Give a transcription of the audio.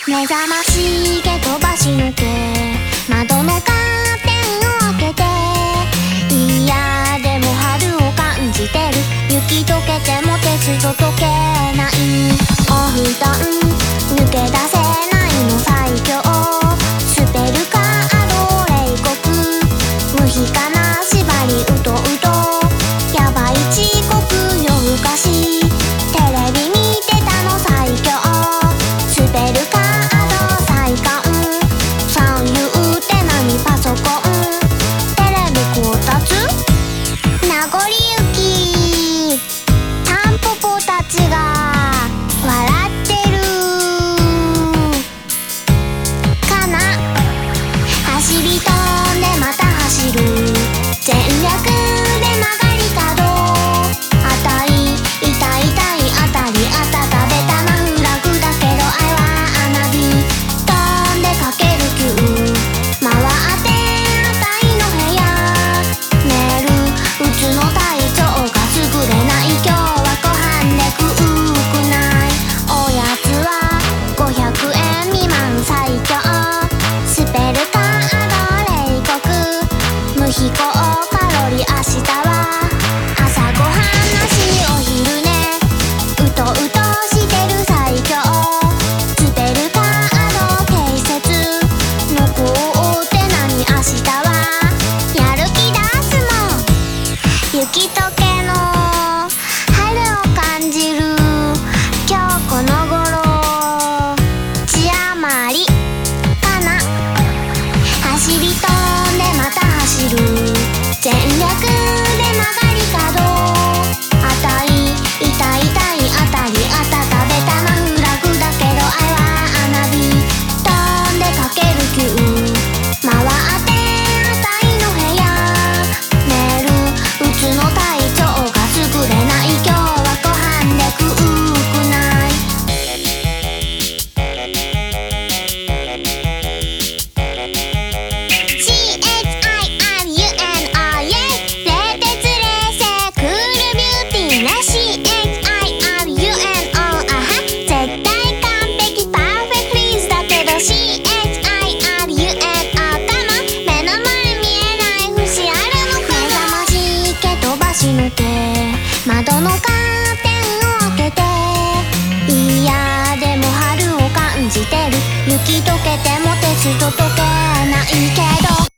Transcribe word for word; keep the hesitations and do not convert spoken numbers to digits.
目覚ましげ飛ばし抜け窓のカーテンを開けて、いやでも春を感じてる。雪溶けても鉄と溶けない。お布団抜け出せないの最強スペルカード冷酷無比かな縛りうとうとやばい遅刻夜更かしテレビ見てたの最強スペルカード最寒三遊って何パソコンテレビこたつ名残雪タンポポたちが笑ってるかな。走り飛んでまた走る全力で曲がり角あたい痛い痛いあたりあたたべたなフラグだけどあれは花火飛んでかける急回ってあたいの部屋寝るうつの体調が優れない今日はご飯で食うくないおやつはごひゃくえん未満最強スペルカード冷酷無飛行カロリー明日は朝ごはんなしお昼寝うとうとしてる最強スペルカード定説残って何明日はやる気出すもん雪解けの春を感じる今日この頃字余りかな。走り飛んでまた走る全力で曲がり角あたい痛い痛いあたりあたたべたなフラグだけどあれは花火飛んでかける急回ってあたいの部屋寝るうつの体調が優れない今日はご飯で食うくない シーエイチアイアールユーエヌオー イェイ冷徹冷静クールビューティーな シーエイチアイアールユーエヌオー あは絶対完璧パーフェクトリーズだけど シーエイチアイアールユーエヌオー かも目の前見えない節あるのかな。目覚ましけ飛ばし抜け窓のカーテンを開けて、いやでも春を感じてる雪溶けても鉄と溶けないけど